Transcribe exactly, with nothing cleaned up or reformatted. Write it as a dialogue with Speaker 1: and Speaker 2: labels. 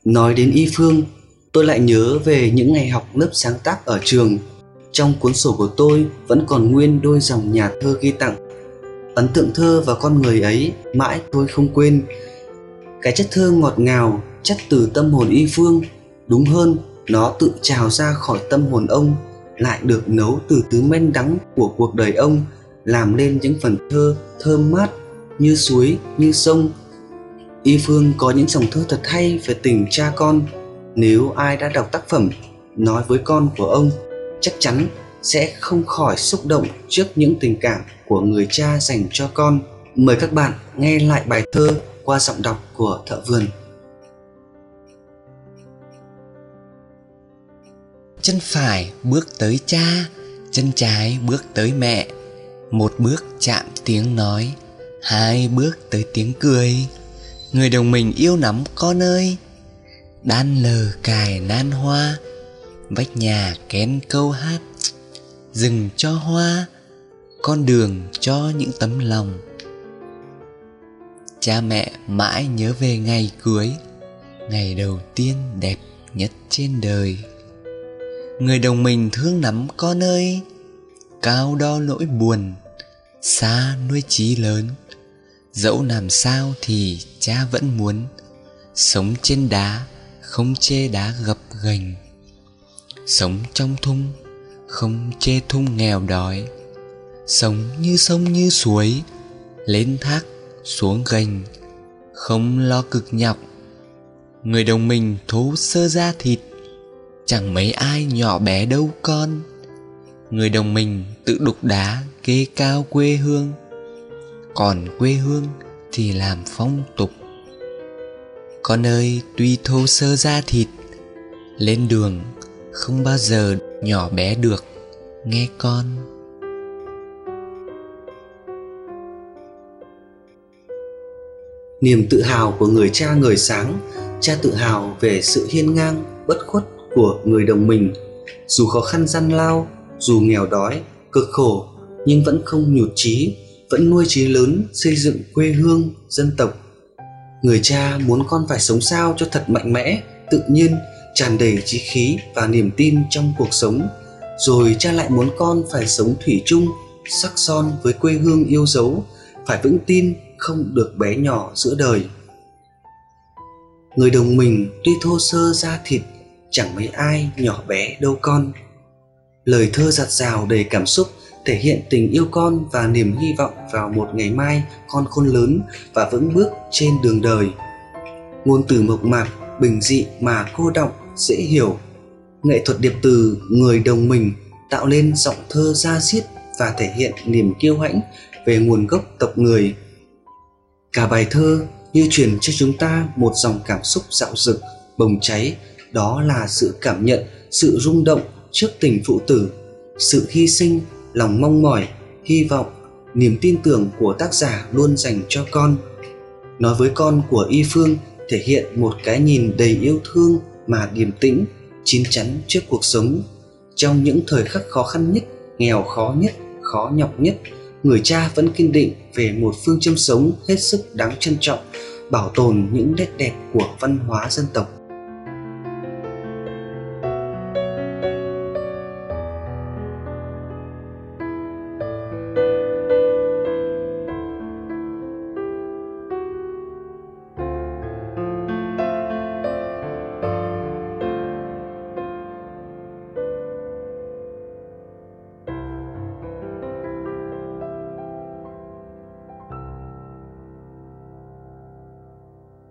Speaker 1: Nói đến Y Phương, tôi lại nhớ về những ngày học lớp sáng tác ở trường. Trong cuốn sổ của tôi vẫn còn nguyên đôi dòng nhà thơ ghi tặng. Ấn tượng thơ và con người ấy mãi tôi không quên. Cái chất thơ ngọt ngào chất từ tâm hồn Y Phương, đúng hơn nó tự trào ra khỏi tâm hồn ông, lại được nấu từ thứ men đắng của cuộc đời ông, làm lên những phần thơ thơm mát như suối, như sông. Y Phương có những dòng thơ thật hay về tình cha con. Nếu ai đã đọc tác phẩm nói với con của ông, chắc chắn sẽ không khỏi xúc động trước những tình cảm của người cha dành cho con. Mời các bạn nghe lại bài thơ qua giọng đọc của Thợ Vườn.
Speaker 2: Chân phải bước tới cha, chân trái bước tới mẹ. Một bước chạm tiếng nói, hai bước tới tiếng cười. Người đồng mình yêu nắm con ơi, đan lờ cài nan hoa, vách nhà kén câu hát. Rừng cho hoa, con đường cho những tấm lòng. Cha mẹ mãi nhớ về ngày cưới, ngày đầu tiên đẹp nhất trên đời. Người đồng mình thương nắm con ơi, cao đo nỗi buồn, xa nuôi chí lớn. Dẫu làm sao thì cha vẫn muốn sống trên đá, không chê đá gập ghềnh. Sống trong thung, không chê thung nghèo đói. Sống như sông như suối, lên thác xuống gành, không lo cực nhọc. Người đồng mình thố sơ da thịt, chẳng mấy ai nhỏ bé đâu con. Người đồng mình tự đục đá kê cao quê hương, còn quê hương thì làm phong tục. Con ơi, tuy thô sơ da thịt, lên đường không bao giờ nhỏ bé được, nghe con.
Speaker 1: Niềm tự hào của người cha ngời sáng. Cha tự hào về sự hiên ngang, bất khuất của người đồng mình. Dù khó khăn gian lao, dù nghèo đói, cực khổ, nhưng vẫn không nhụt chí, vẫn nuôi chí lớn xây dựng quê hương, dân tộc. Người cha muốn con phải sống sao cho thật mạnh mẽ, tự nhiên, tràn đầy chí khí và niềm tin trong cuộc sống. Rồi cha lại muốn con phải sống thủy chung, sắc son với quê hương yêu dấu, phải vững tin, không được bé nhỏ giữa đời. Người đồng mình tuy thô sơ da thịt, chẳng mấy ai nhỏ bé đâu con. Lời thơ dạt dào đầy cảm xúc, thể hiện tình yêu con và niềm hy vọng vào một ngày mai con khôn lớn và vững bước trên đường đời. Ngôn từ mộc mạc, bình dị mà cô đọng, dễ hiểu. Nghệ thuật điệp từ Người đồng mình tạo lên giọng thơ da diết và thể hiện niềm kiêu hãnh về nguồn gốc tộc người. Cả bài thơ như truyền cho chúng ta một dòng cảm xúc dạo dực, bồng cháy. Đó là sự cảm nhận, sự rung động trước tình phụ tử, sự hy sinh, lòng mong mỏi, hy vọng, niềm tin tưởng của tác giả luôn dành cho con. Nói với con của Y Phương thể hiện một cái nhìn đầy yêu thương mà điềm tĩnh, chín chắn trước cuộc sống. Trong những thời khắc khó khăn nhất, nghèo khó nhất, khó nhọc nhất, người cha vẫn kiên định về một phương châm sống hết sức đáng trân trọng, bảo tồn những nét đẹp của văn hóa dân tộc.